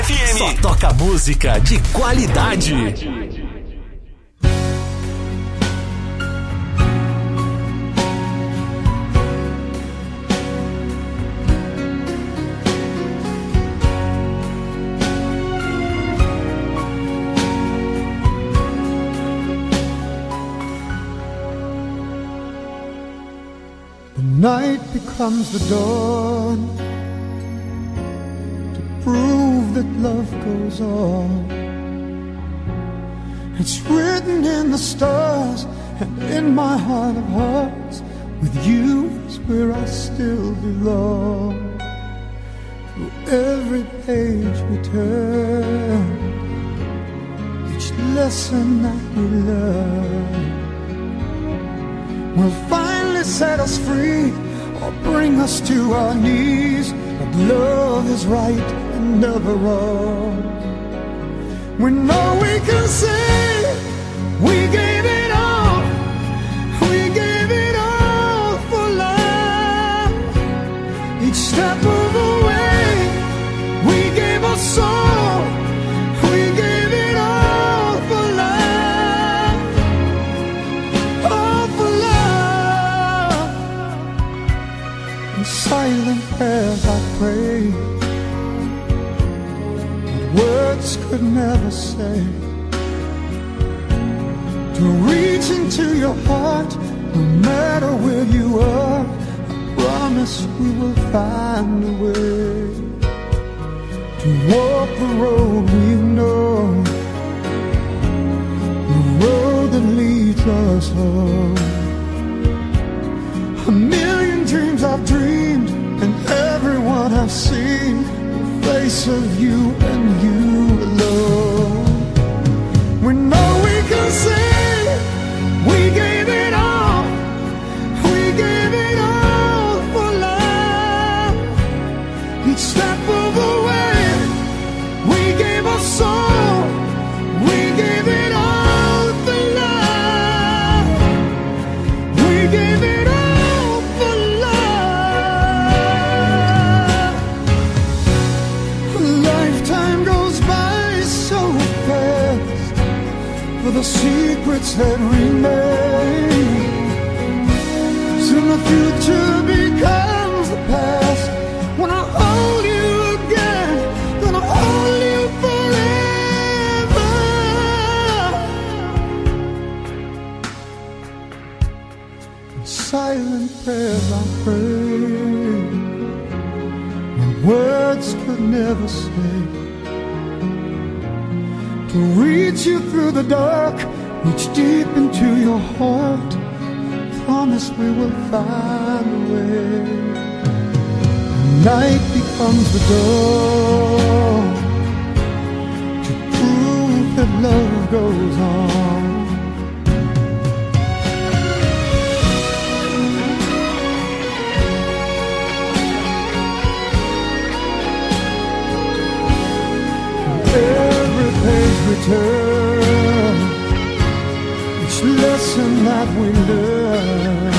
FM. Só toca música de qualidade. Night becomes the dawn to prove that love goes on. It's written in the stars and in my heart of hearts. With you is where I still belong. Through every page we turn, each lesson that we learn will finally set us free or bring us to our knees. But love is right and never wrong. We know we can say we gave it all. We gave it all for love. Each step of the way we gave our soul. We gave it all for love. All for love. In silent prayers I pray, words could never say. To reach into your heart, no matter where you are, I promise we will find a way to walk the road we know, the road that leads us home. A million dreams I've dreamed, and everyone I've seen, the face of you and you alone. We know we can say we gave it all. We gave it all for love. Each step of the way we gave our soul. We gave it all for love. We gave it all for love. A lifetime goes by so fast for the secrets that remain. Soon the future becomes the past. When I hold you again, gonna hold you forever. In silent prayers I pray, when words could never say. To reach you through the dark, reach deep into your heart. Promise we will find a way. Night becomes the dawn to prove that love goes on. Every page we turn, each lesson that we learn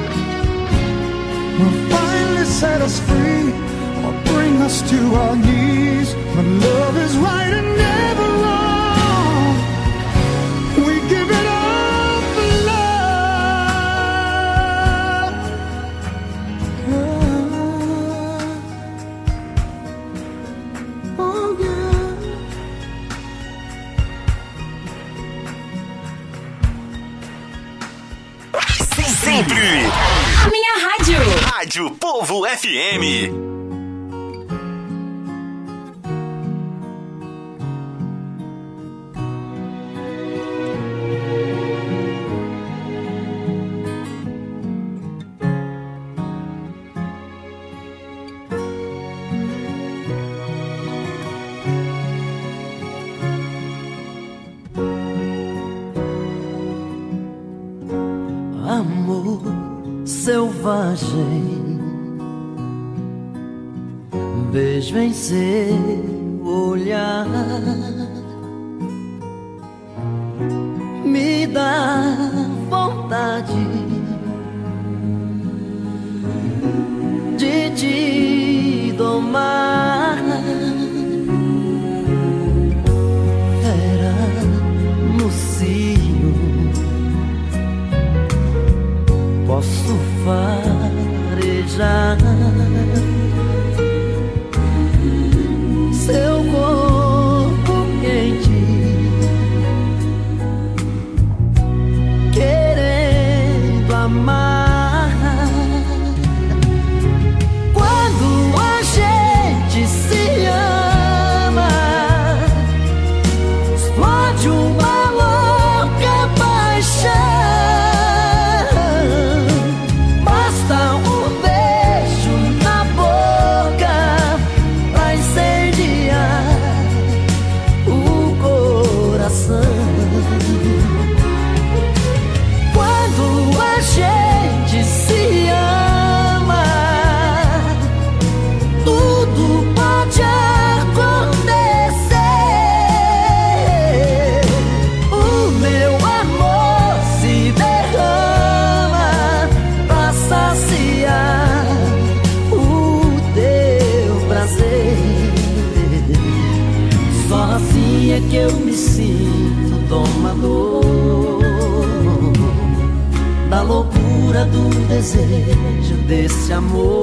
will finally set us free or bring us to our knees. But love is right and never wrong. We give it all for love. Oh yeah. Sempre A minha rádio. Rádio Povo FM. Amor selvagem, vejo em seu olhar, me dá vontade de te domar. que eu me sinto domador da loucura do desejo desse amor.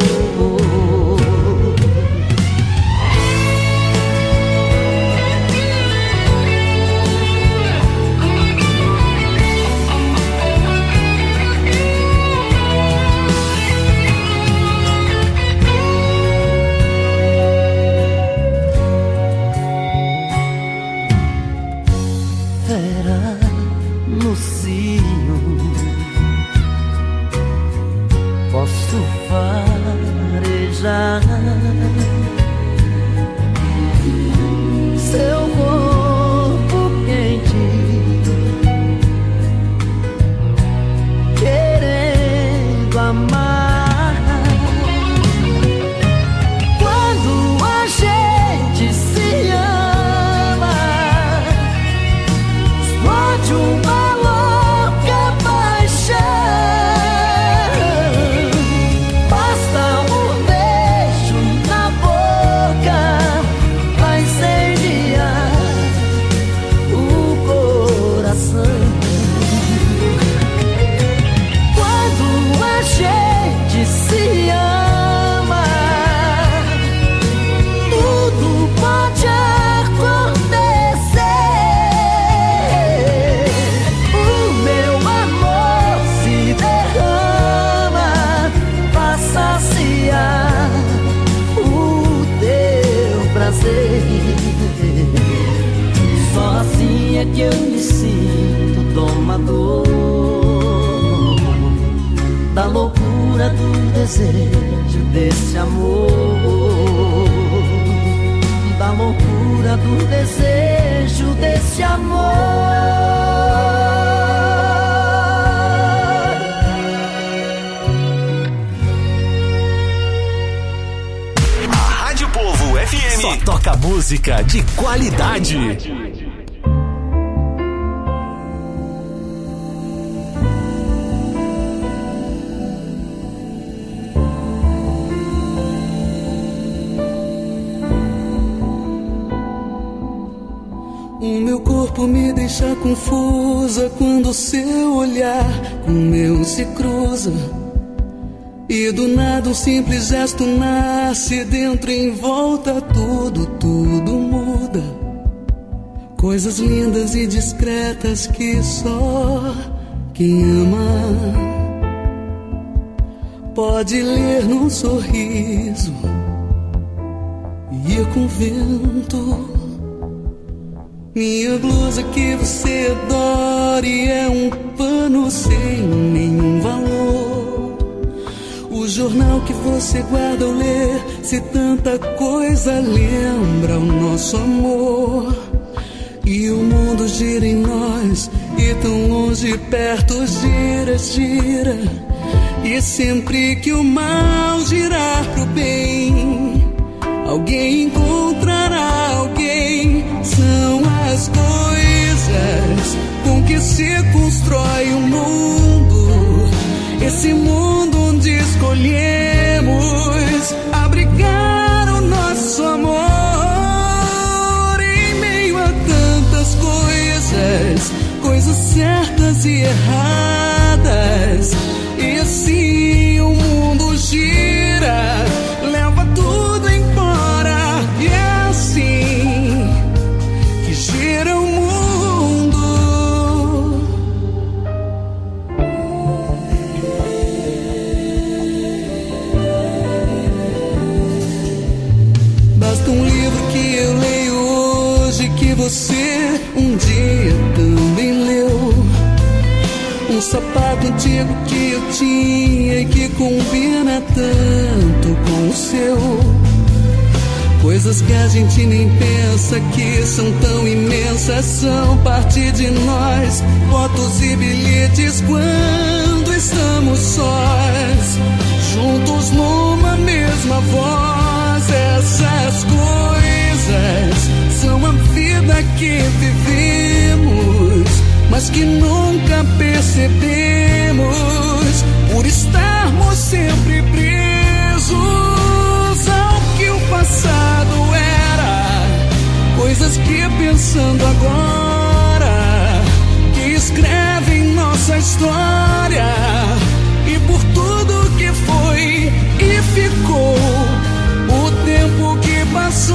Seu corpo quente, querendo amar. Quando a gente se ama, explode uma louca paixão. Só assim é que eu me sinto domador da loucura do desejo desse amor, da loucura do desejo desse amor. Só toca música de qualidade. O meu corpo me deixa confusa quando seu olhar com o meu se cruza. E do nada um simples gesto nasce, dentro e em volta tudo muda. Coisas lindas e discretas que só quem ama pode ler num sorriso e ir com o vento. Minha blusa que você adore é um pano sem nenhum valor. O jornal que você guarda ao ler, se tanta coisa lembra o nosso amor. E o mundo gira em nós, e tão longe perto gira, gira. E sempre que o mal girar pro bem, alguém encontrará alguém. São as coisas com que se constrói o mundo, esse mundo onde escolhemos abrigar o nosso amor. Em meio a tantas coisas certas e erradas, e assim o mundo gira, leva tudo embora. E é assim que gira o mundo. Basta um livro que eu leio hoje, que você um dia também leu. Um sapato antigo que eu tinha e que combina tanto com o seu. Coisas que a gente nem pensa que são tão imensas, são parte de nós. Fotos e bilhetes quando estamos sós, juntos numa mesma voz. Essas coisas são a vida que vivemos, mas que nunca percebemos, por estarmos sempre presos ao que o passado era. Coisas que pensando agora, que escrevem nossa história, e por tudo que foi e ficou, o tempo que passou.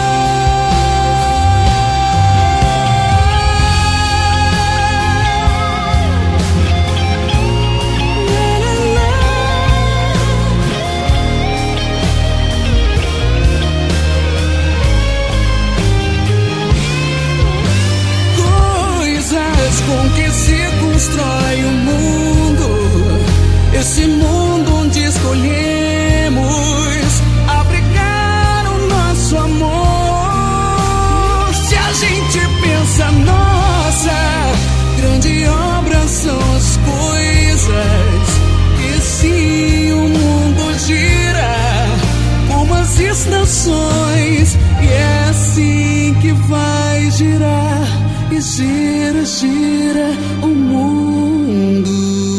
Com que se constrói o mundo, esse mundo onde escolhemos abrigar o nosso amor. Se a gente pensa, nossa, grande obra são as coisas, e sim o mundo gira como as estações, e é assim que vai girar. E gira, gira o mundo.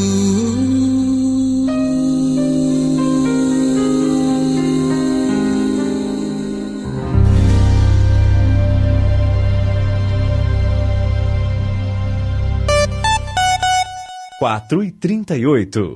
Quatro e 38.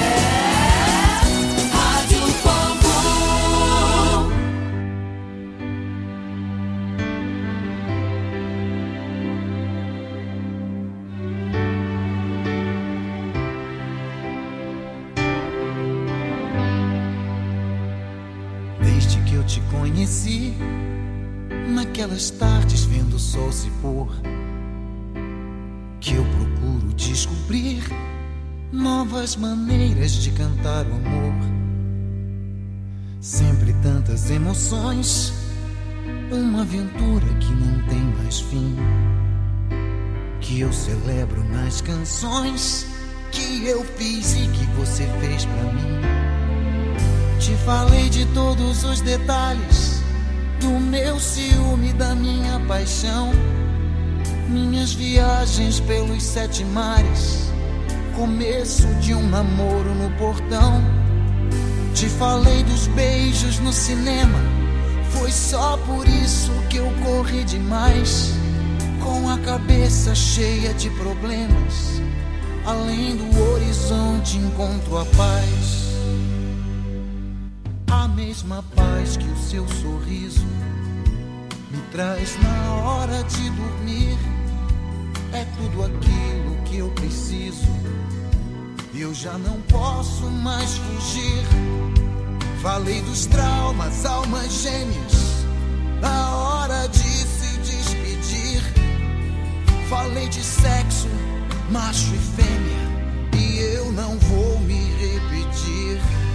Naquelas tardes vendo o sol se pôr, que eu procuro descobrir novas maneiras de cantar o amor. Sempre tantas emoções, uma aventura que não tem mais fim, que eu celebro nas canções que eu fiz e que você fez pra mim. Te falei de todos os detalhes do meu ciúme, da minha paixão, minhas viagens pelos 7 mares, começo de um namoro no portão. Te falei dos beijos no cinema, foi só por isso que eu corri demais, com a cabeça cheia de problemas. Além do horizonte encontro a paz, a mesma paz que o seu sorriso me traz na hora de dormir. É tudo aquilo que eu preciso, eu já não posso mais fugir. Falei dos traumas, almas gêmeas, na hora de se despedir. Falei de sexo, macho e fêmea, e eu não vou me repetir.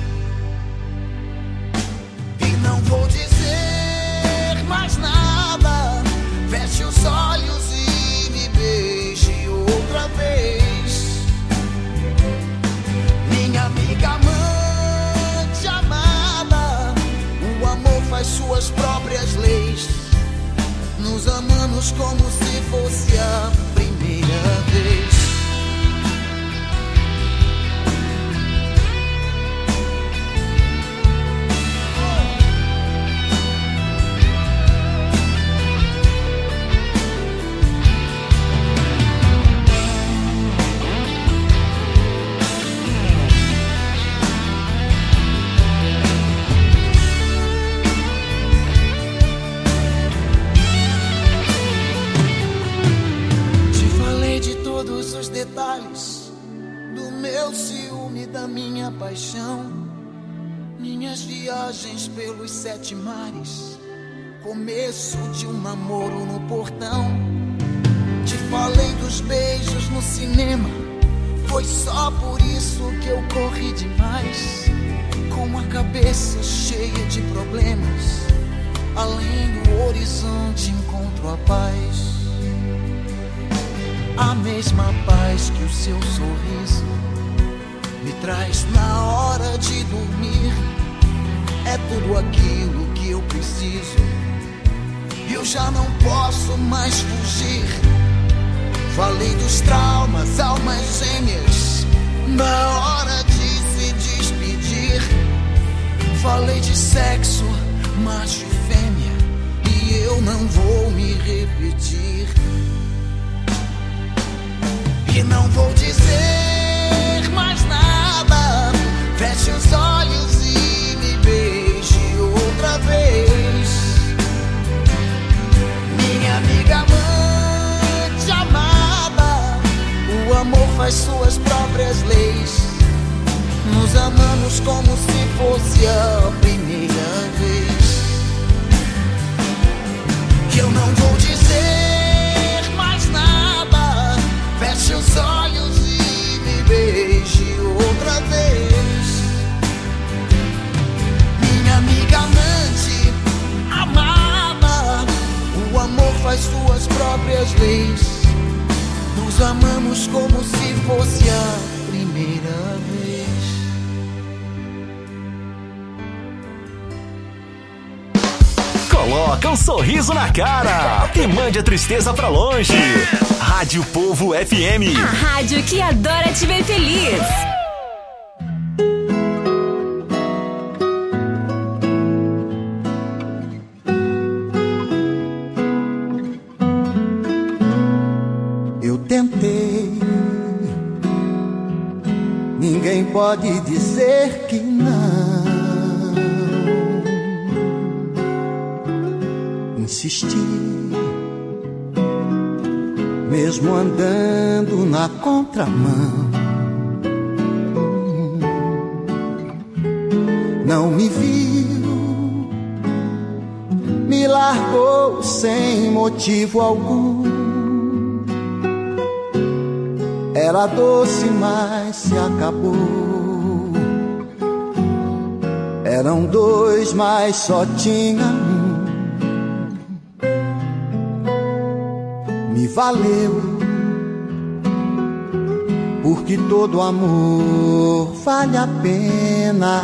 Não vou dizer mais nada, feche os olhos e me beije outra vez. Minha amiga amante amada, o amor faz suas próprias leis. Nos amamos como se fosse a primeira vez. Do meu ciúme, da minha paixão, minhas viagens pelos 7 mares, começo de um namoro no portão. Te falei dos beijos no cinema, foi só por isso que eu corri demais, com a cabeça cheia de problemas. Além do horizonte encontro a paz, a mesma paz que o seu sorriso me traz na hora de dormir. É tudo aquilo que eu preciso, eu já não posso mais fugir. Falei dos traumas, almas gêmeas, na hora de se despedir. Falei de sexo, macho e fêmea, e eu não vou me repetir. pedir. E não vou dizer mais nada. Feche os olhos e me beije outra vez. Minha amiga amante amada, o amor faz suas próprias leis. Nos amamos como se fosse a primeira vez. Eu não vou dizer mais nada. Feche os olhos e me beije outra vez. Minha amiga amante amada, o amor faz suas próprias leis. Nos amamos como se fosse a primeira vez. Coloca um sorriso na cara e mande a tristeza pra longe. Rádio Povo FM. A rádio que adora te ver feliz. Eu tentei, ninguém pode dizer que não. Insisti, mesmo andando na contramão. Não me viu, me largou sem motivo algum. Era doce, mas se acabou. Eram dois, mas só tinha um. Me valeu, porque todo amor vale a pena.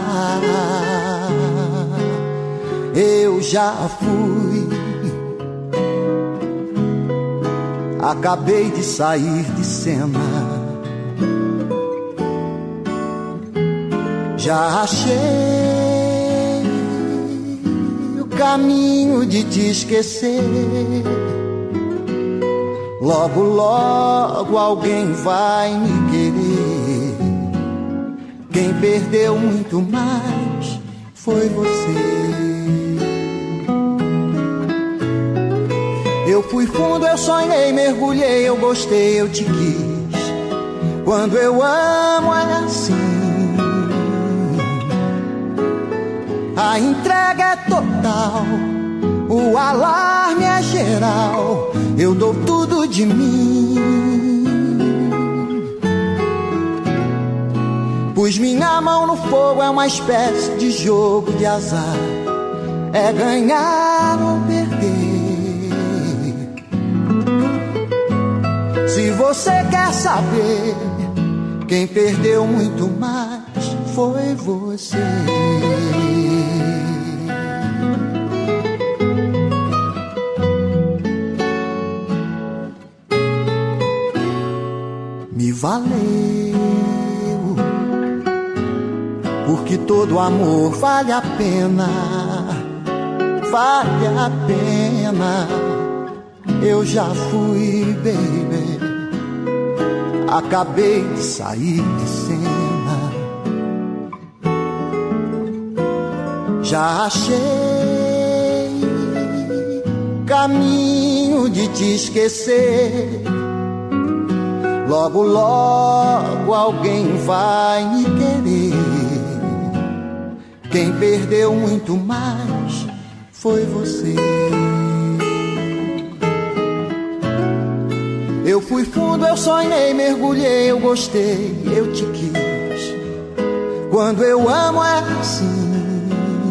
Eu já fui, acabei de sair de cena. Já achei o caminho de te esquecer. Logo, logo alguém vai me querer. Quem perdeu muito mais foi você. Eu fui fundo, eu sonhei, mergulhei, eu gostei, eu te quis. Quando eu amo é assim. A entrega é total, o alarme é geral. Eu dou tudo de mim. Pus minha mão no fogo, é uma espécie de jogo de azar. É ganhar ou perder. Se você quer saber, quem perdeu muito mais foi você. Me valeu, porque todo amor vale a pena. Vale a pena. Eu já fui, baby, acabei de sair de cena. Já achei caminho de te esquecer. Logo, logo alguém vai me querer. Quem perdeu muito mais foi você. Eu fui fundo, eu sonhei, mergulhei, eu gostei, eu te quis. Quando eu amo é assim.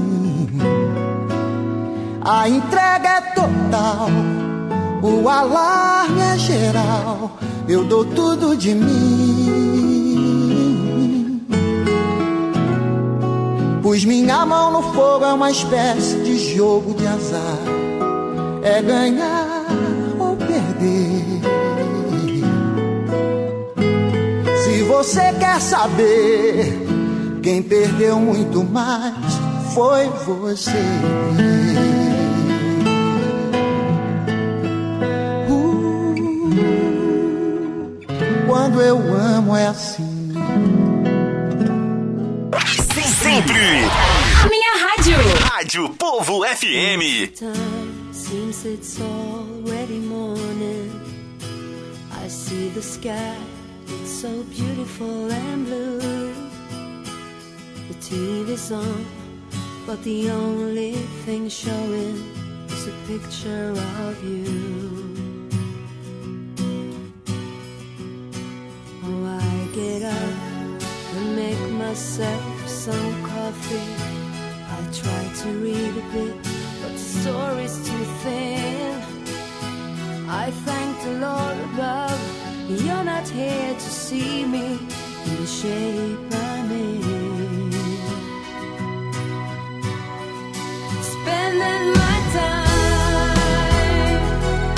A entrega é total, o alarme é geral. Eu dou tudo de mim. Pus minha mão no fogo, é uma espécie de jogo de azar. É ganhar ou perder. Se você quer saber, quem perdeu muito mais foi você. assim. Sempre. A minha rádio. Rádio Povo FM. Time seems it's already morning. I see the sky, it's so beautiful and blue. The TV's on, but the only thing showing is a picture of you. Oh, I get up and make myself some coffee. I try to read a bit, but the story's too thin. I thank the Lord above, you're not here to see me in the shape I'm in. Spending my time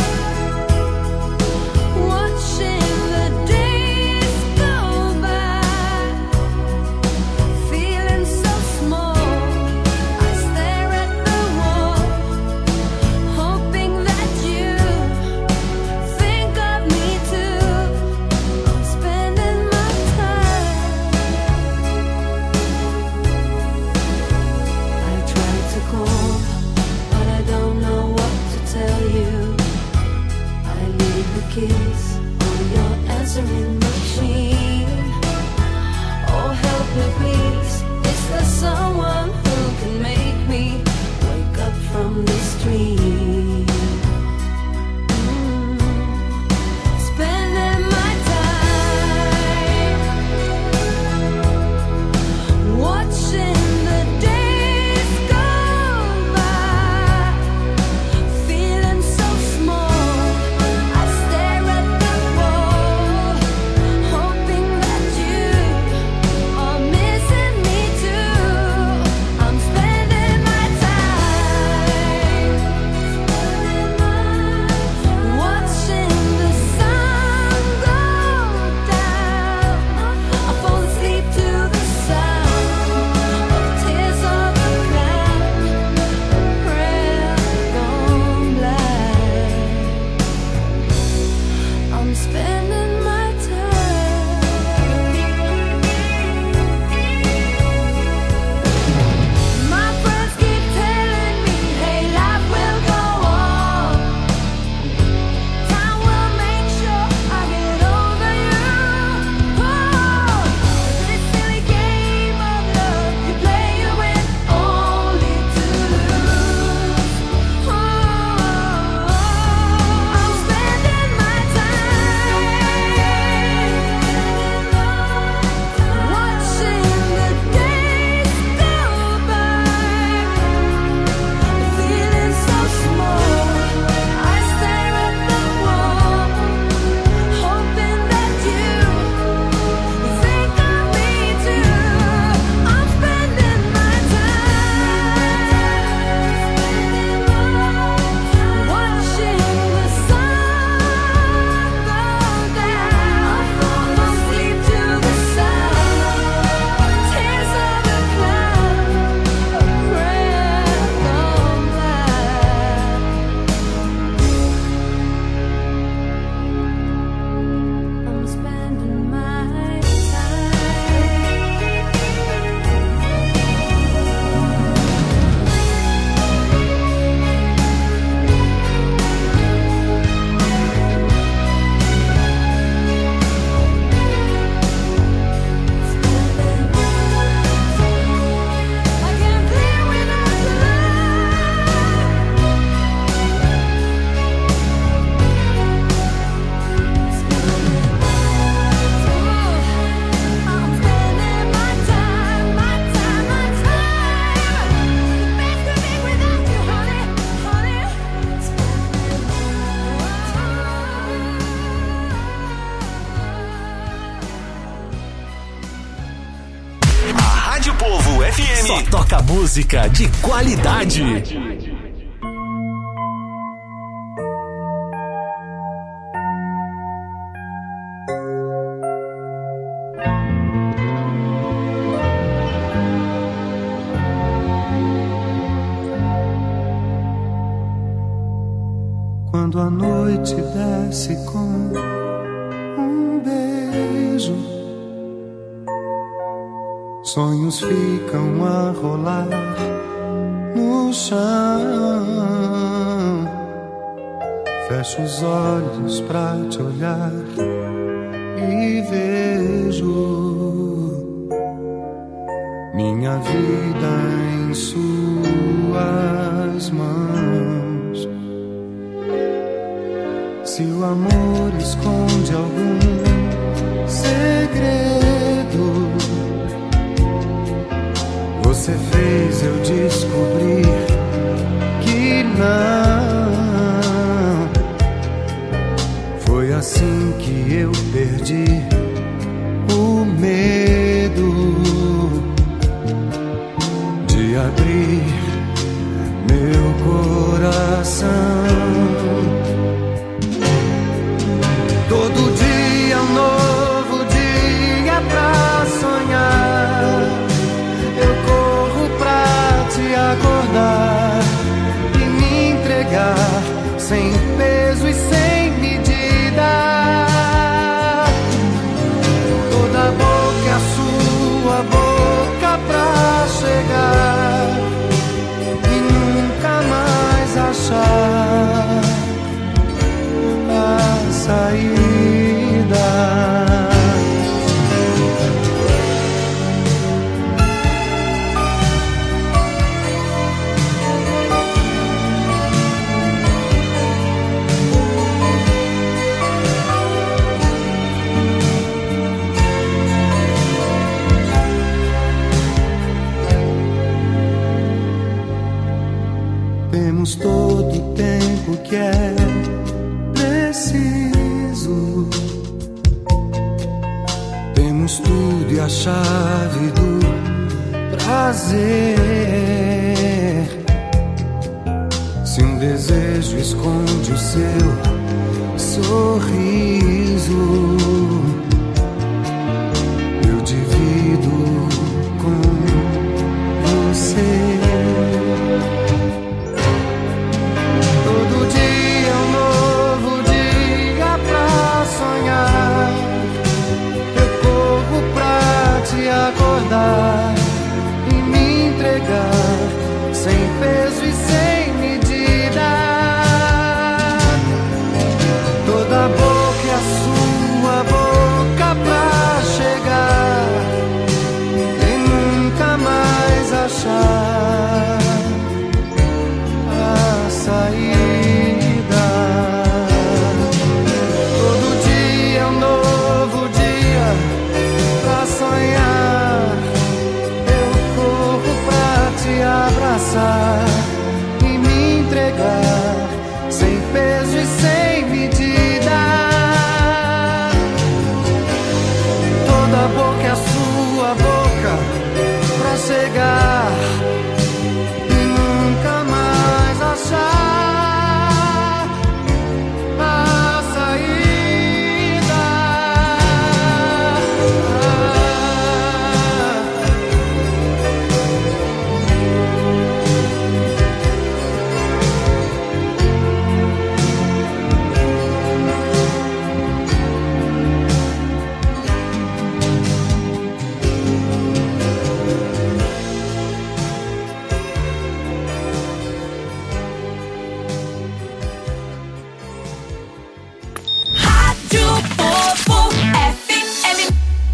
watching the days go by, feeling so small. I stare at the wall, hoping that you think of me too. I'm spending my time. I try to call, but I don't know what to tell you. I leave the keys on your answering machine. Oh, help me please, is there someone who can make me wake up from this dream? Spending my time watching the days go by, feeling so small. I stare at the wall, hoping that you are missing me too. I'm spending my time watching the sun go down. I fall asleep to the sound of tears of a clown, a prayer gone blind. I'm spending my time. My friends keep telling me, hey, life will go on. Time will make sure I get over you. Oh, this silly game of love you play, you win only to lose. Oh, I'm spending my time watching the days go by, feeling so small. I stare at the wall, hoping that you think of me too. I'm spending my time watching the sun go down. I fall asleep to the sound of tears of a clown, a prayer gone blind. I'm spending my I can't live without your I'm spending my time, my time, my time. Best to be without you, honey, honey. A Rádio Povo FM só toca música de qualidade. Quando a noite desce com um beijo sonhos ficam a rolar no chão. Fecho os olhos pra te olhar e vejo minha vida em suas mãos. Se o amor esconde algum segredo, você fez eu descobrir que não. Foi assim que eu perdi o medo de abrir meu coração. Todo dia um novo dia pra sonhar. Eu corro pra te acordar e me entregar sem peso e sem medida. Toda boca é a sua boca pra chegar e nunca mais achar a saída. Temos todo o tempo que é preciso. Temos tudo e a chave do prazer. Se um desejo esconde o seu sorriso, eu divido com você. Todo dia é um novo dia pra sonhar. Eu corro pra te acordar e me entregar sem peso e sem medida. Toda boca é a sua boca pra chegar e nunca mais achar a saída. Todo dia é um novo dia pra sonhar. Eu corro pra te abraçar e me entregar sem peso e sem medida. Toda boca é a sua boca pra chegar e nunca mais achar a saída. Rádio Povo FM.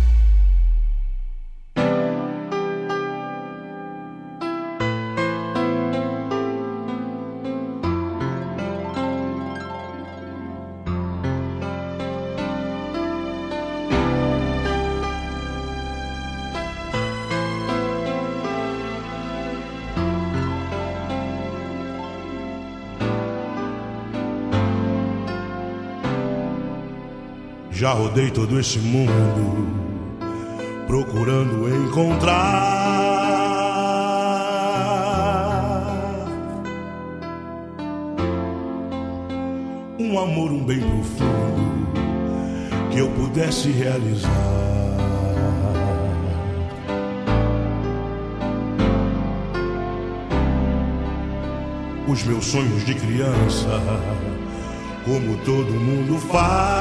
Já rodei todo este mundo procurando encontrar um amor, um bem profundo que eu pudesse realizar. Os meus sonhos de criança, como todo mundo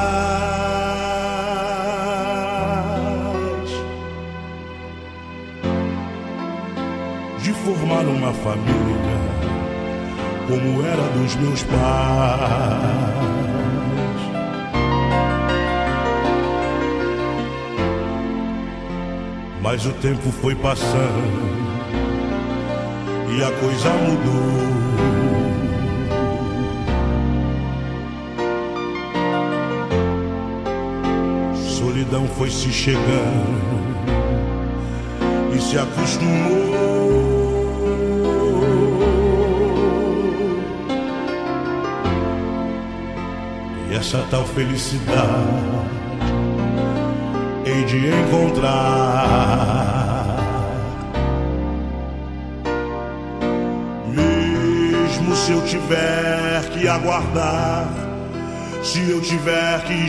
faz. formar uma família como era dos meus pais. Mas o tempo foi passando e a coisa mudou. Solidão foi se chegando e se acostumou. E essa tal felicidade hei de encontrar, mesmo se eu tiver que aguardar, se eu tiver que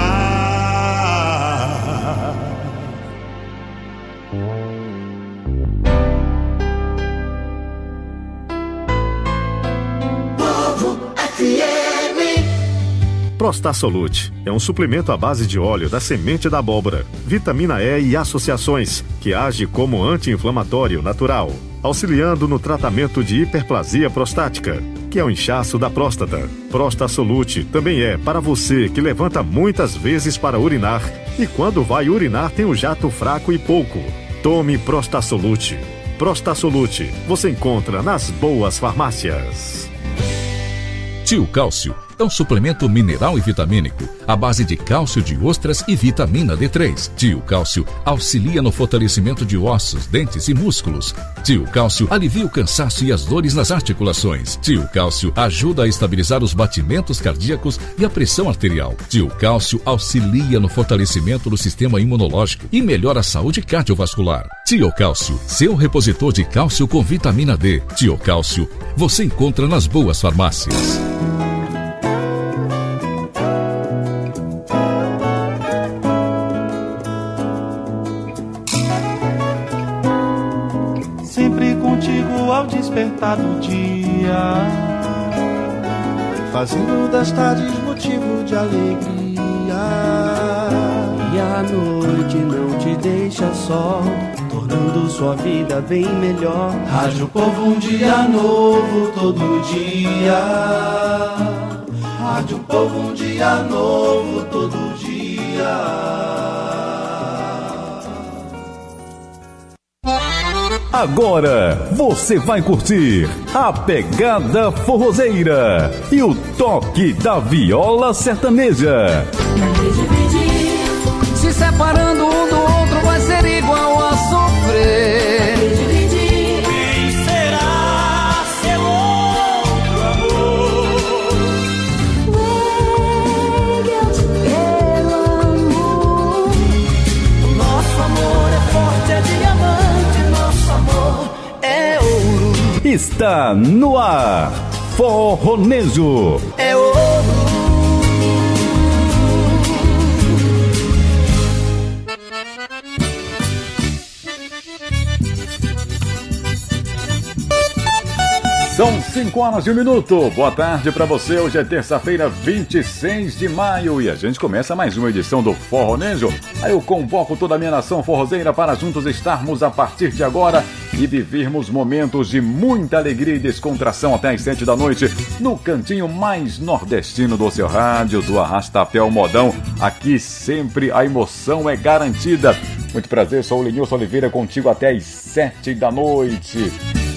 esperar. Povo FM. Prostasolute é um suplemento à base de óleo da semente da abóbora, vitamina E e associações, que age como anti-inflamatório natural, auxiliando no tratamento de hiperplasia prostática, que é o inchaço da próstata. Prostasolute também é para você que levanta muitas vezes para urinar e quando vai urinar tem um jato fraco e pouco. Tome Prostasolute. Prostasolute você encontra nas boas farmácias. Tio Cálcio é um suplemento mineral e vitamínico à base de cálcio de ostras e vitamina D3. Tio Cálcio auxilia no fortalecimento de ossos, dentes e músculos. Tio Cálcio alivia o cansaço e as dores nas articulações. Tio Cálcio ajuda a estabilizar os batimentos cardíacos e a pressão arterial. Tio Cálcio auxilia no fortalecimento do sistema imunológico e melhora a saúde cardiovascular. Tio Cálcio, seu repositor de cálcio com vitamina D. Tio Cálcio, você encontra nas boas farmácias. Sempre contigo ao despertar do dia, fazendo das tardes motivo de alegria. E a noite não te deixa só, tornando sua vida bem melhor. Rádio Povo, um dia novo todo dia. Rádio Povo, um dia novo todo dia. Agora você vai curtir a pegada forrozeira e o toque da viola sertaneja. Se separando um do outro vai ser igual a sofrer. Quem será seu outro amor? Eu te quero, amor. Nosso amor é forte, é diamante, nosso amor é ouro. Está no ar, Forronejo. É ouro. São 5h01. Boa tarde pra você. Hoje é terça-feira, 26 de maio e a gente começa mais uma edição do Forronejo. Aí eu convoco toda a minha nação forrozeira para juntos estarmos a partir de agora e vivermos momentos de muita alegria e descontração até às 7 da noite no cantinho mais nordestino do seu rádio, do Arrastapé ao Modão. Aqui sempre a emoção é garantida. Muito prazer, sou o Lenilson Oliveira contigo até às 7 da noite.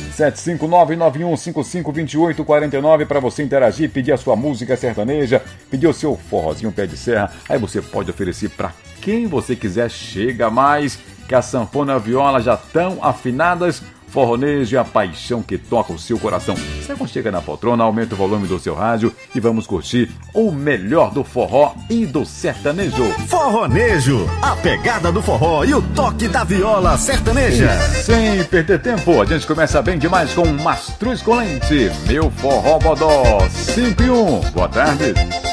759-9155-2849 para você interagir, pedir a sua música sertaneja, pedir o seu forrozinho pé de serra. Aí você pode oferecer para quem você quiser. Chega mais, que a sanfona e a viola já estão afinadas. Forronejo é a paixão que toca o seu coração. Você aconchega na poltrona, aumenta o volume do seu rádio e vamos curtir o melhor do forró e do sertanejo. Forronejo, a pegada do forró e o toque da viola sertaneja. E sem perder tempo, a gente começa bem demais com Mastruz com Lente, Meu Forró Bodó, 5 e 1. Boa tarde.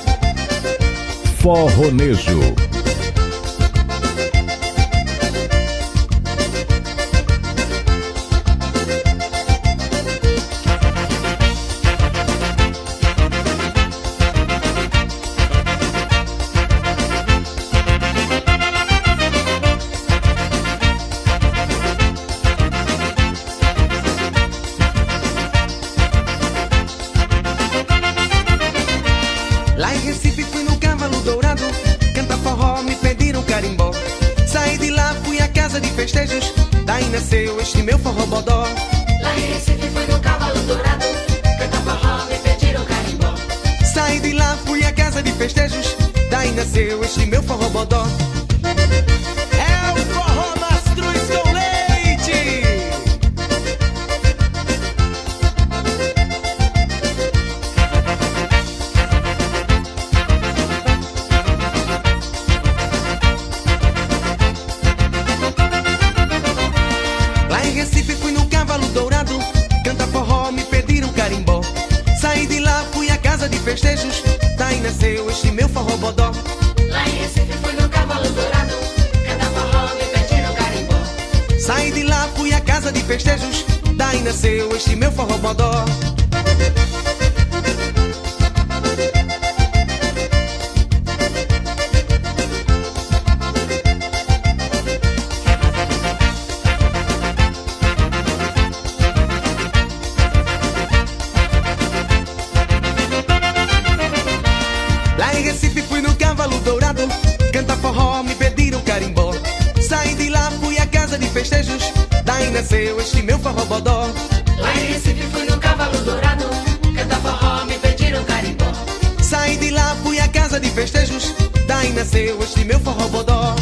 Forronejo. forró, me pediram carimbó. Saí de lá, fui à casa de festejos, daí nasceu este meu forró bodó. Lá em Recife fui no Cavalo Dourado, canta forró, me pediram carimbó. Saí de lá, fui à casa de festejos, daí nasceu este meu forró bodó. É o forró Mastruz com leite. Lá em Recife fui no Cavalo Dourado, canta forró, me pediram carimbó. Saí de lá, fui à casa de festejos, daí nasceu este meu forró bodó. Lá em Recife fui no Cavalo Dourado, canta forró, me pediram carimbó. Saí de lá, fui à casa de festejos, daí nasceu este meu forró bodó. Lá em Recife fui no Cavalo Dourado, canta forró, me pediram carimbó. Saí de lá, fui à casa de festejos, daí nasceu este meu forró bodó. Lá em Recife fui no Cavalo Dourado, canta forró, me pediram carimbó. Saí de lá, fui à casa de festejos, daí nasceu este meu forró bodó.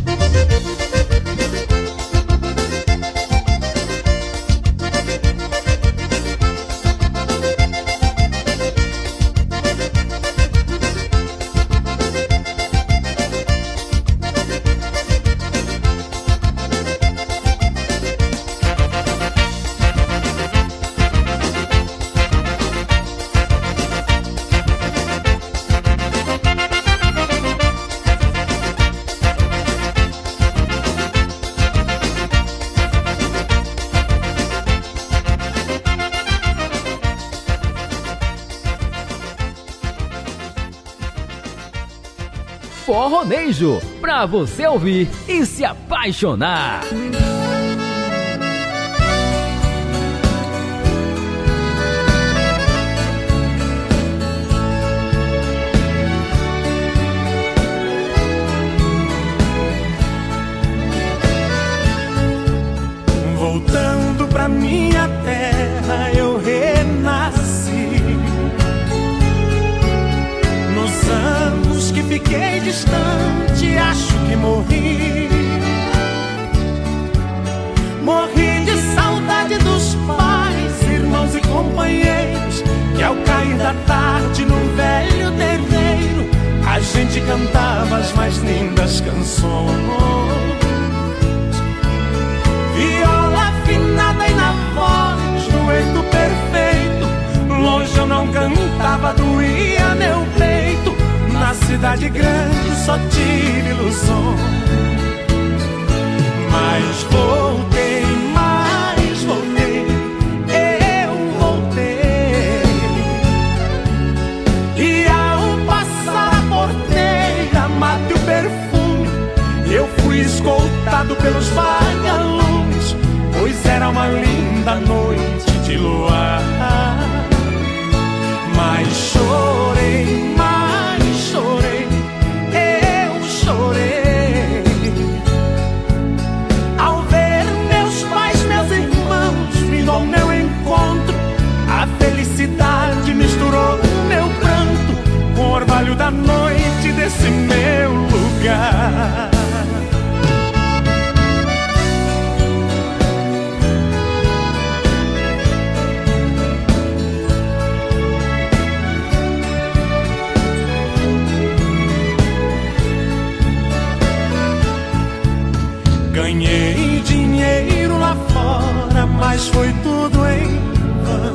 Forronejo, pra você ouvir e se apaixonar. Voltando pra minha terra, eu renasci. Nos anos que fiquei distante, acho que morri. Morri de saudade dos pais, irmãos e companheiros, que ao cair da tarde no velho terreiro a gente cantava as mais lindas canções. Viola afinada e na voz, dueto perfeito. Longe eu não cantava, doía meu peito. Na cidade grande só tive ilusões. Mas voltei, eu voltei. E ao passar a porteira, mate o perfume, eu fui escoltado pelos vagalumes, pois era uma linda noite de luar. Mas chorei, eu chorei, ao ver meus pais, meus irmãos vindo ao meu encontro. A felicidade misturou meu pranto com o orvalho da noite desse meu lugar. Ganhei dinheiro lá fora, mas foi tudo em vão.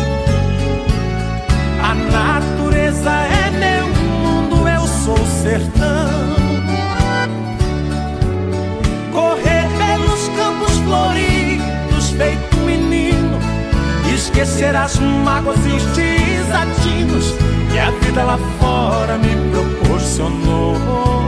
A natureza é meu mundo, eu sou sertão. Correr pelos campos floridos, feito menino, esquecer as mágoas e os desatinos que a vida lá fora me proporcionou.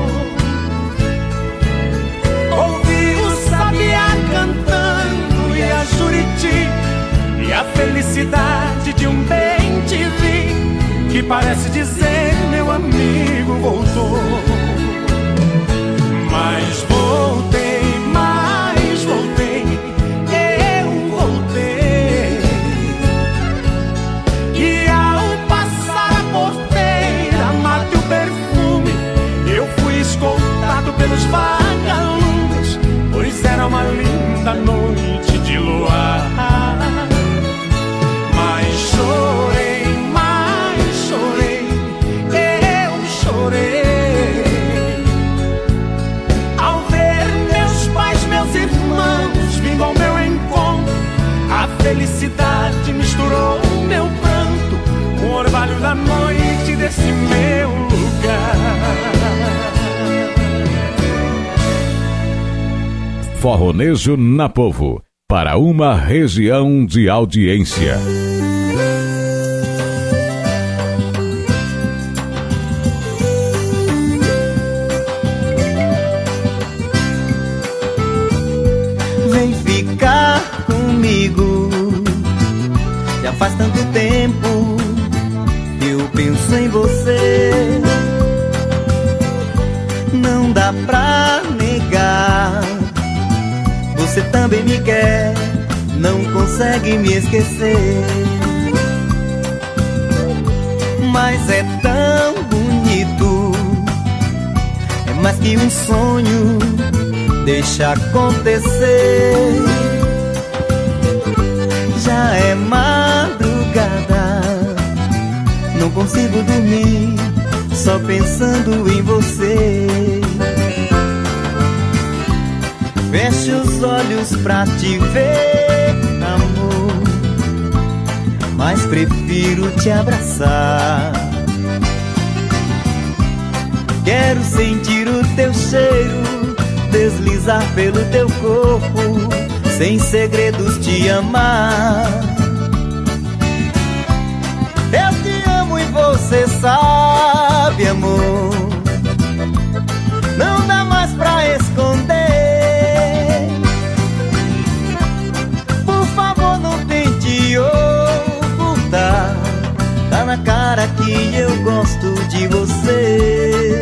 Cantando e a Juriti, e a felicidade de um bem-te-vi que parece dizer: meu amigo voltou. Mas voltei, eu voltei. E ao passar a porteira, matei o perfume. Eu fui escoltado pelos vagalumes, pois era uma linda noite de luar. Mas chorei, eu chorei ao ver meus pais, meus irmãos vindo ao meu encontro. A felicidade misturou meu pranto com o orvalho da noite desse meu lugar. Forronejo na Povo, para uma região de audiência. Vem ficar comigo, já faz tanto tempo que eu penso em você. Não dá pra negar, você também me quer, não consegue me esquecer. Mas é tão bonito, é mais que um sonho, deixa acontecer. Já é madrugada, não consigo dormir, só pensando em você. Fecho os olhos pra te ver, amor, mas prefiro te abraçar. Quero sentir o teu cheiro, deslizar pelo teu corpo, sem segredos te amar. Eu te amo e você sabe, amor, não dá mais pra esconder. Por favor, não tente ocultar, tá na cara que eu gosto de você.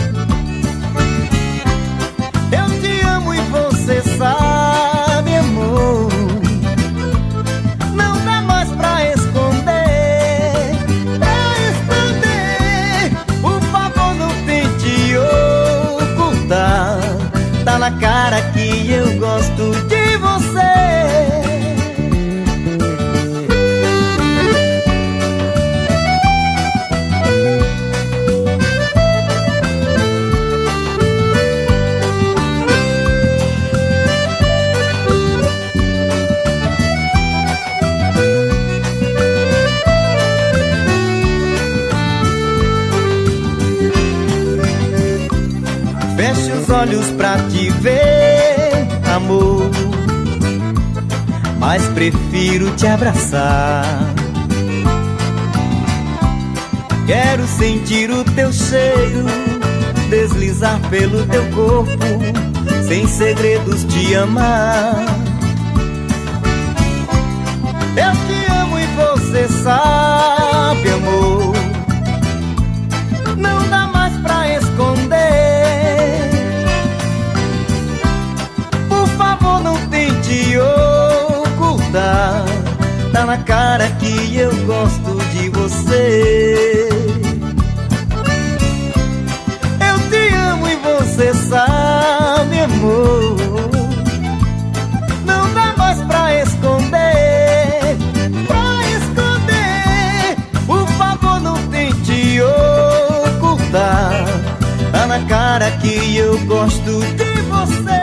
Eu te amo e você sabe, amor, não dá mais pra esconder. Pra esconder, por favor, não tente ocultar, tá na cara que eu gosto de você. Feche os olhos pra te ver, amor, mas prefiro te abraçar. Quero sentir o teu cheiro, deslizar pelo teu corpo, sem segredos te amar. Eu te amo e você sabe, amor, não dá mais pra esconder. Por favor, não tente ocultar, tá na cara que eu gosto de você. Eu te amo e você sabe, amor, não dá mais pra esconder. Pra esconder, por favor, não tente ocultar, tá na cara que eu gosto de você.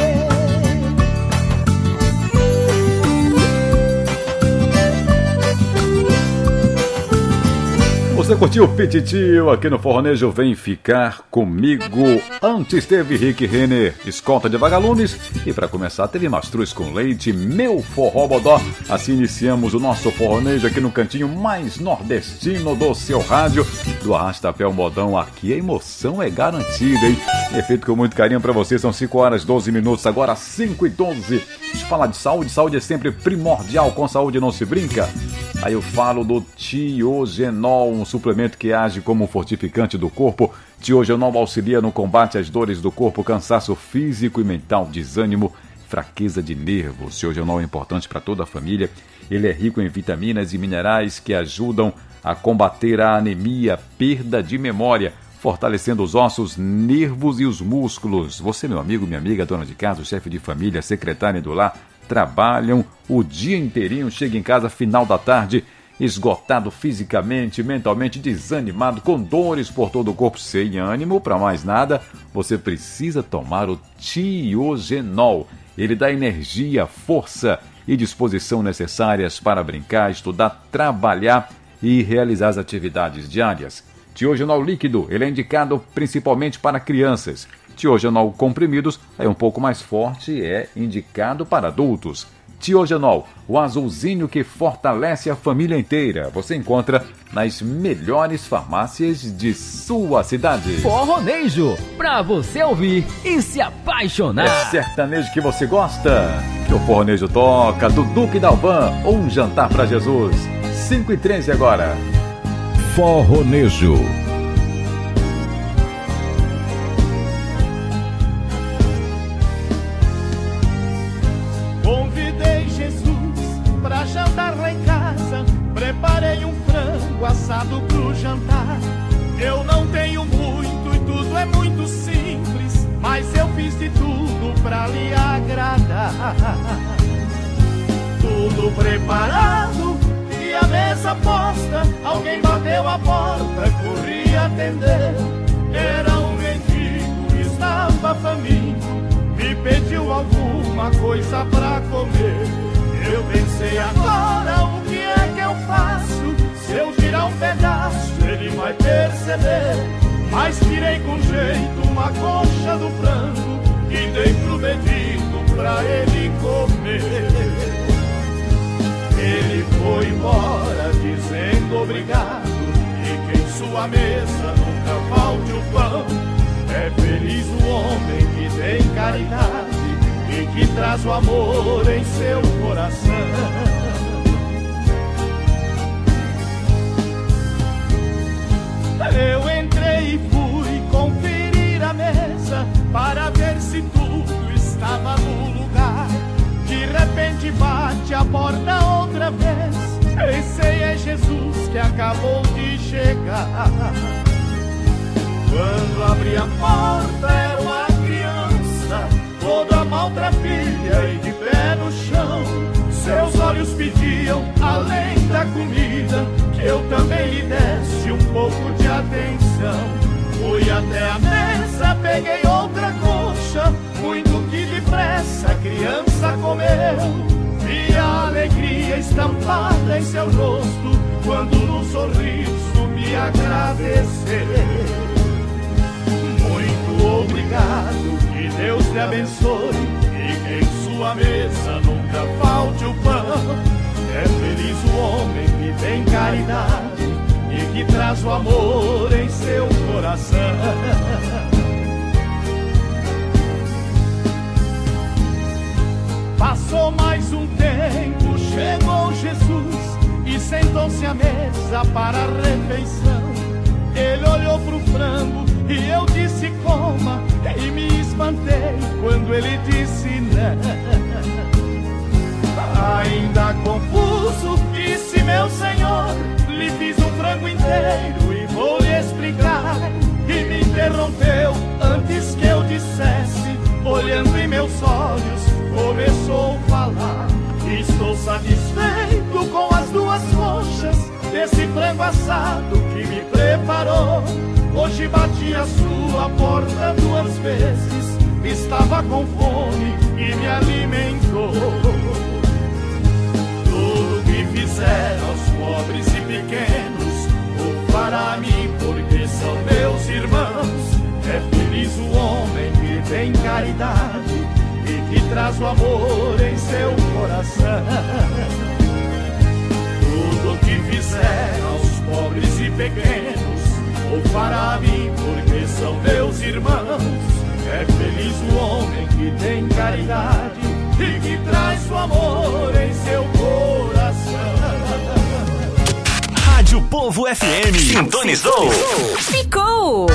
Você curtiu o Pititio aqui no Forronejo? Vem ficar comigo. Antes teve Rick Renner, Escolta de Vagalumes. E para começar teve Mastruz com Leite, Meu Forró Bodó. Assim iniciamos o nosso Forronejo aqui no cantinho mais nordestino do seu rádio. Do Arrastapé ao Modão, aqui a emoção é garantida, hein? É feito com muito carinho para você. São 5 horas 12 minutos, agora 5 e 12. Deixa eu falar de saúde. Saúde é sempre primordial, com saúde não se brinca. Aí eu falo do Tiogenol, um suplemento que age como um fortificante do corpo. Tiogenol auxilia no combate às dores do corpo, cansaço físico e mental, desânimo, fraqueza de nervos. Tiogenol é importante para toda a família. Ele é rico em vitaminas e minerais que ajudam a combater a anemia, perda de memória, fortalecendo os ossos, nervos e os músculos. Você, meu amigo, minha amiga, dona de casa, chefe de família, secretária do lar, trabalham o dia inteirinho, chega em casa final da tarde, esgotado fisicamente, mentalmente, desanimado, com dores por todo o corpo, sem ânimo para mais nada, você precisa tomar o Tiogenol. Ele dá energia, força e disposição necessárias para brincar, estudar, trabalhar e realizar as atividades diárias. Tiogenol líquido, ele é indicado principalmente para crianças. Tiogenol comprimidos é um pouco mais forte e é indicado para adultos. Tiogenol, o azulzinho que fortalece a família inteira. Você encontra nas melhores farmácias de sua cidade. Forronejo, pra você ouvir e se apaixonar. É sertanejo que você gosta? Que o Forronejo toca, do Duque Dalvan, Um Jantar pra Jesus. 5h13 agora. Forronejo. Convidei Jesus pra jantar lá em casa. Preparei um frango assado pro jantar. Eu não tenho muito e tudo é muito simples, mas eu fiz de tudo pra lhe agradar. Tudo preparado e a mesa posta. Alguém bateu a porta, corri atender. Era um mendigo, estava faminto, me pediu alguma coisa pra comer. Eu pensei, agora o que é que eu faço? Se eu tirar um pedaço, ele vai perceber. Mas tirei com jeito uma coxa do frango e dei pro mendigo pra ele comer. Ele foi embora dizendo obrigado, e que em sua mesa nunca falte o pão. É feliz o homem que tem caridade e que traz o amor em seu coração. Eu entrei e fui conferir a mesa para ver se tudo estava no lugar. De repente bate a porta outra vez. Pensei, é Jesus que acabou de chegar. Quando abri a porta era uma criança, toda maltrapilha e de pé no chão. Seus olhos pediam, além da comida, que eu também lhe desse um pouco de atenção. Fui até a mesa, peguei outra coxa, muito que depressa a criança comeu. Vi a alegria estampada em seu rosto, quando num sorriso me agradeceu. Muito obrigado, que Deus te abençoe, e que em sua mesa nunca falte o pão. É feliz o homem que tem caridade e que traz o amor em seu coração. Passou mais um tempo, chegou Jesus e sentou-se à mesa para a refeição. Ele olhou pro frango e eu disse coma, e me espantei quando ele disse não. Ainda confuso, disse meu senhor, lhe fiz um frango inteiro e vou lhe explicar. E me interrompeu antes que eu dissesse, olhando em meus olhos, começou a falar. Estou satisfeito com as duas coxas desse frango assado que me preparou. Hoje bati a sua porta 2 vezes, estava com fome e me alimentou. Tudo que fizer aos pobres e pequenos, o fará a mim porque são meus irmãos. É feliz o homem que tem caridade e que traz o amor em seu coração. Tudo que fizer aos pobres e pequenos, o fará a mim porque são meus irmãos. É feliz o homem que tem caridade e que traz o amor em seu coração. Rádio Povo FM. Sintonizou. Ficou.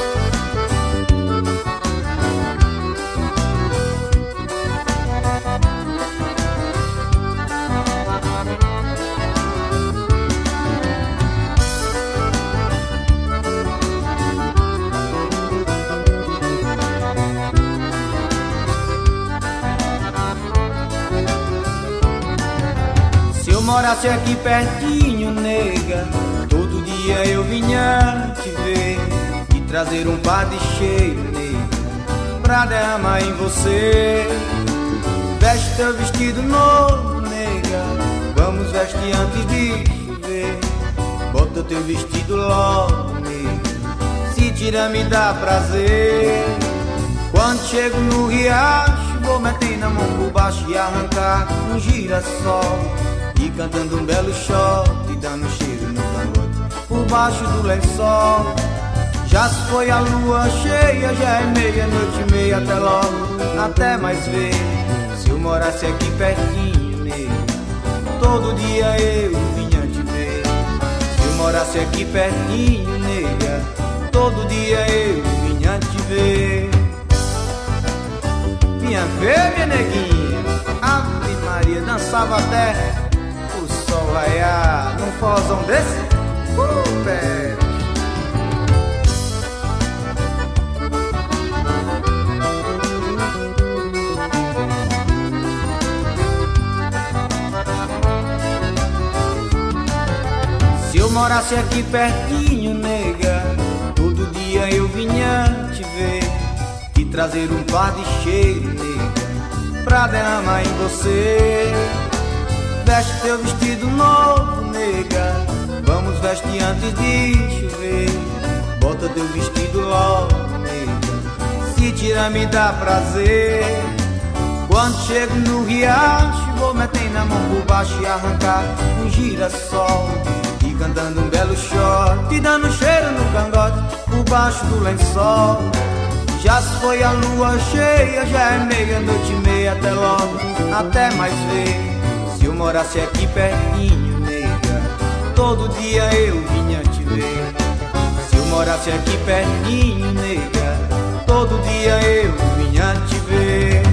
Se eu morasse aqui pertinho, nega, todo dia eu vinha te ver e trazer um padre cheio, nega, pra derramar em você. Veste teu vestido novo, nega, vamos vestir antes de chover. Bota teu vestido logo, nega, se tira me dá prazer. Quando chego no riacho, vou meter na mão por baixo e arrancar um girassol. E cantando um belo shot e dando cheiro no cangote por baixo do lençol. Já se foi a lua cheia, já é meia-noite e meia. Até logo, até mais ver. Se eu morasse aqui pertinho, nega, todo dia eu vinha te ver. Se eu morasse aqui pertinho, nega, todo dia eu vinha te ver. Vinha ver, minha neguinha, Ave Maria, dançava até sol raiar num forrozão desse, pé. Se eu morasse aqui pertinho, nega, todo dia eu vinha te ver e trazer um par de cheiro, nega, pra derramar em você. Veste teu vestido novo, nega, vamos vestir antes de chover. Bota teu vestido logo, nega, se tira me dá prazer. Quando chego no riacho, vou meter na mão por baixo e arrancar um girassol. E cantando um belo shot e dando cheiro no cangote por baixo do lençol. Já se foi a lua cheia, já é meia-noite e meia. Até logo, até mais ver. Se eu morasse aqui pertinho, nega, todo dia eu vinha te ver. Se eu morasse aqui pertinho, nega, todo dia eu vinha te ver.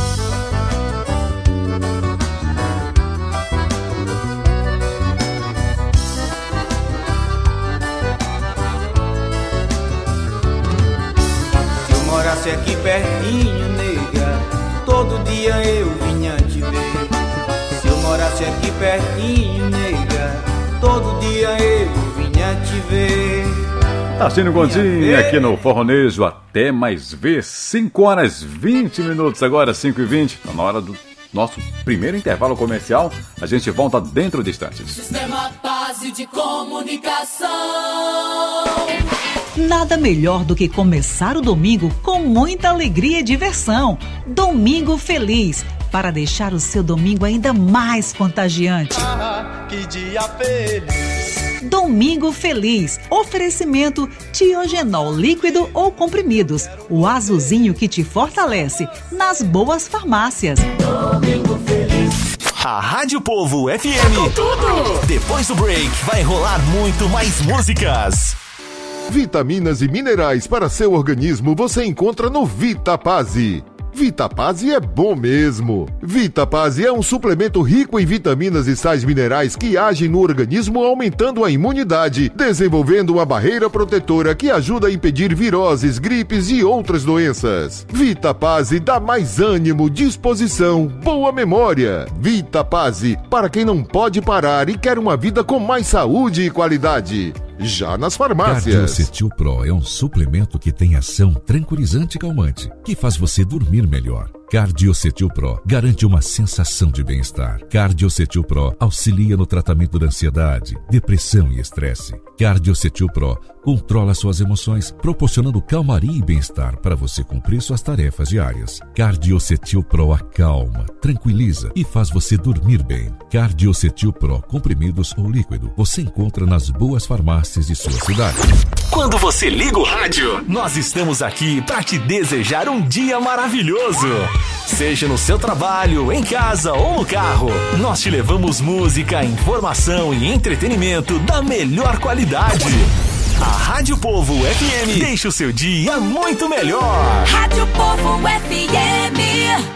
Se eu morasse aqui pertinho, nega, todo dia eu vinha te ver. Se eu morasse aqui pertinho, nega, todo dia eu vinha te ver. Tarcínio Gondim aqui no Forronejo, até mais ver. 5h20, agora 5h20, na hora do nosso primeiro intervalo comercial. A gente volta dentro de instantes. Sistema Base de Comunicação. Nada melhor do que começar o domingo com muita alegria e diversão. Domingo Feliz, para deixar o seu domingo ainda mais contagiante. Que dia feliz! Domingo Feliz. Oferecimento Tiogenol líquido ou comprimidos. O azulzinho que te fortalece. Nas boas farmácias. Domingo Feliz. A Rádio Povo FM. Tudo. Depois do break, vai rolar muito mais músicas. Vitaminas e minerais para seu organismo você encontra no Vitapase. Vitapase é bom mesmo. Vitapase é um suplemento rico em vitaminas e sais minerais que agem no organismo aumentando a imunidade, desenvolvendo uma barreira protetora que ajuda a impedir viroses, gripes e outras doenças. Vitapase dá mais ânimo, disposição, boa memória. Vitapase, para quem não pode parar e quer uma vida com mais saúde e qualidade. Já nas farmácias. Cardiocetil Pro é um suplemento que tem ação tranquilizante e calmante, que faz você dormir melhor. Cardiocetil Pro garante uma sensação de bem-estar. Cardiocetil Pro auxilia no tratamento da ansiedade, depressão e estresse. Cardiocetil Pro controla suas emoções, proporcionando calmaria e bem-estar para você cumprir suas tarefas diárias. Cardiocetil Pro acalma, tranquiliza e faz você dormir bem. Cardiocetil Pro comprimidos ou líquido você encontra nas boas farmácias de sua cidade. Quando você liga o rádio, nós estamos aqui para te desejar um dia maravilhoso. Seja no seu trabalho, em casa ou no carro, nós te levamos música, informação e entretenimento da melhor qualidade. A Rádio Povo FM deixa o seu dia muito melhor. Rádio Povo FM.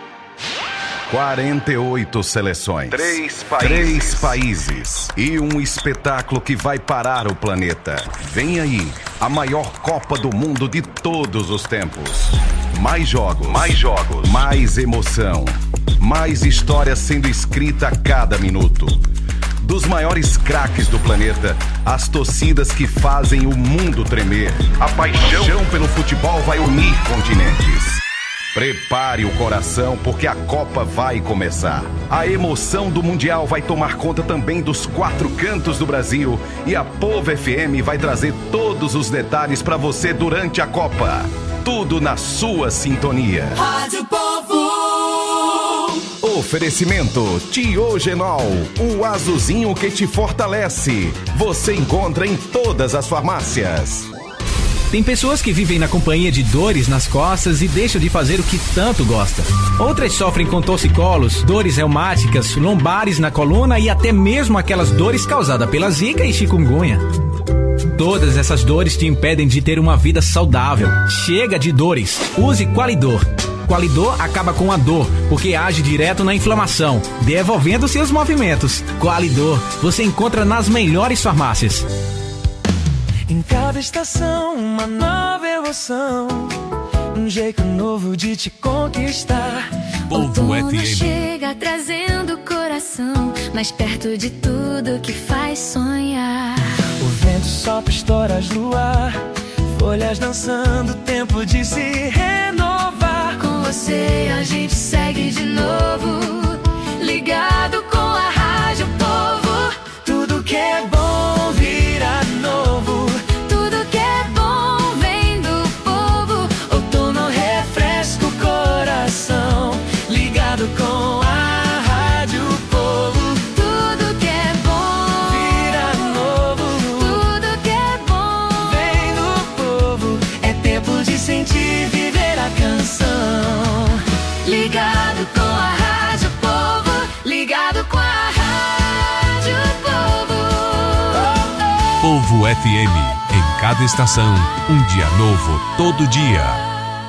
48 seleções, 3 países e um espetáculo que vai parar o planeta. Vem aí, a maior Copa do Mundo de todos os tempos. Mais jogos, mais emoção, mais história sendo escrita a cada minuto. Dos maiores craques do planeta, as torcidas que fazem o mundo tremer. A paixão pelo futebol vai unir continentes. Prepare o coração porque a Copa vai começar. A emoção do Mundial vai tomar conta também dos 4 cantos do Brasil e a Povo FM vai trazer todos os detalhes para você durante a Copa. Tudo na sua sintonia. Rádio Povo. Oferecimento Tiogenol, o azulzinho que te fortalece. Você encontra em todas as farmácias. Tem pessoas que vivem na companhia de dores nas costas e deixam de fazer o que tanto gosta. Outras sofrem com torcicolos, dores reumáticas, lombares na coluna e até mesmo aquelas dores causadas pela zika e chikungunya. Todas essas dores te impedem de ter uma vida saudável. Chega de dores. Use Qualidor. Qualidor acaba com a dor, porque age direto na inflamação, devolvendo seus movimentos. Qualidor, você encontra nas melhores farmácias. Em cada estação, uma nova emoção, um jeito novo de te conquistar. Outono chega trazendo o coração mais perto de tudo que faz sonhar. O vento sopra estoras no ar, folhas dançando, tempo de se renovar. Com você a gente segue de novo, ligado com a Rádio Povo. Tudo que é bom vira novo. Com a Rádio Povo, tudo que é bom vira novo. Tudo que é bom vem do povo. É tempo de sentir, viver a canção. Ligado com a Rádio Povo, ligado com a Rádio Povo. Povo FM, em cada estação, um dia novo todo dia.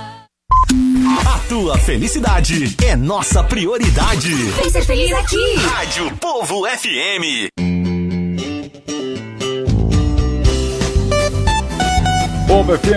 Tua felicidade é nossa prioridade. Vem ser feliz aqui. Rádio Povo FM. Povo FM.